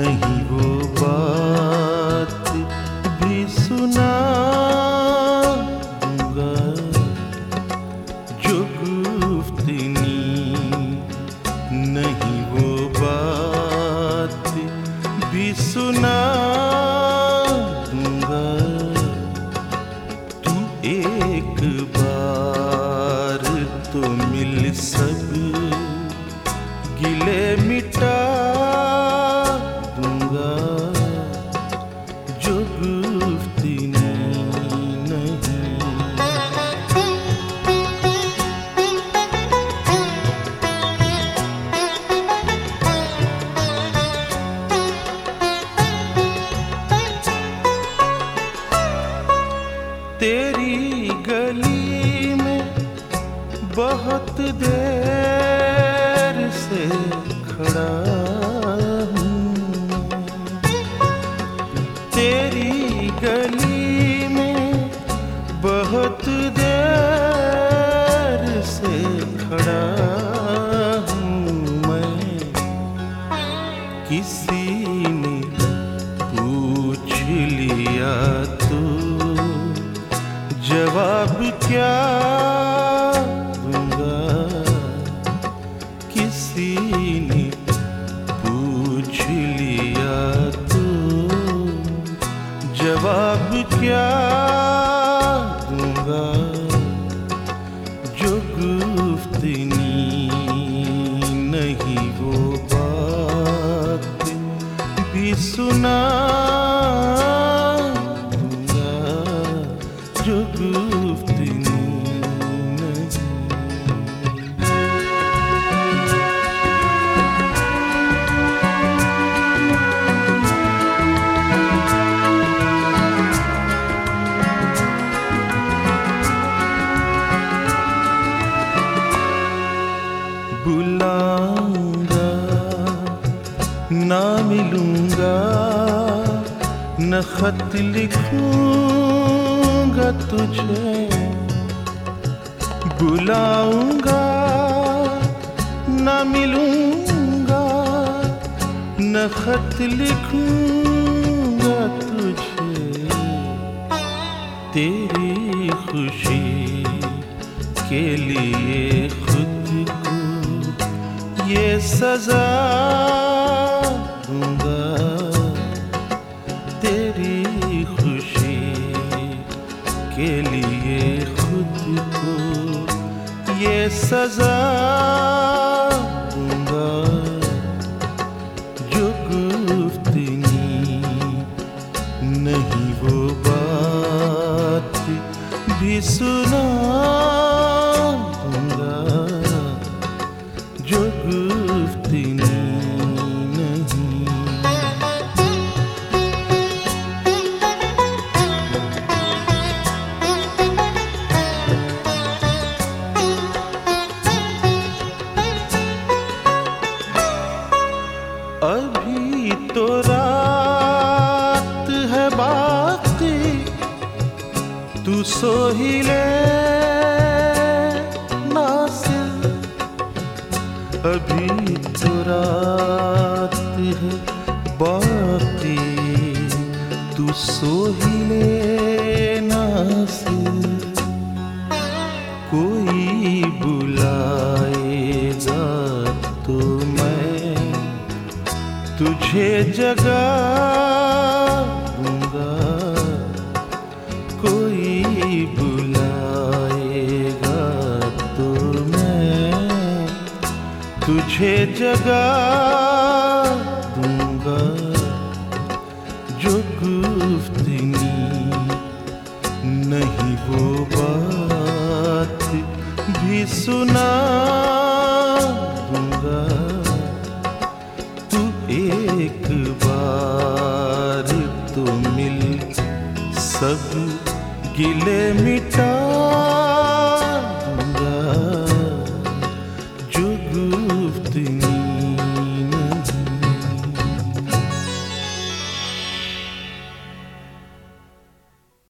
नहीं वो बात भी सुना दूंगा जो गुफ्तनी, नहीं वो बात भी सुना दूंगा। तू एक बार तो मिल सब गिले मिटा दूंगा जो गुफ्तनी नहीं। तेरी गली में बहुत देर से खड़ा हूँ, तेरी गली में बहुत देर से खड़ा हूँ मैं। किसी ने पूछ लिया तो जवाब क्या दूंगा, किसी ने पूछ लिया तो जवाब क्या दूंगा जो गुफ्तनी नहीं वो बात भी सुना दूंगा जो गुफ्तनी नहीं। बुलाऊंगा ना मिलूंगा, न खत लिखूंगा तुझे। बुलाऊंगा ना मिलूंगा, न खत लिखूंगा तुझे। तेरी खुशी के लिए खुद को ये सजा दूंगा, तेरी खुशी के लिए खुद को ये सजा दूंगा जो गुफ्तनी नहीं वो बात भी सुना दूंगा जो गुफ्तनी नहीं। अभी तो रात है बाकी, तू सो ही ले नासिर। अभी तो रात है बाकी, तू सो ही ले नासिर। कोई बुलाएगा तो मैं तुझे जगा दूंगा, कोई बुलाएगा तो मैं तुझे जगा दूंगा जो गुफ्तनी नहीं वो बात भी सुना दूंगा। एक बार तो मिल सब गिले मिट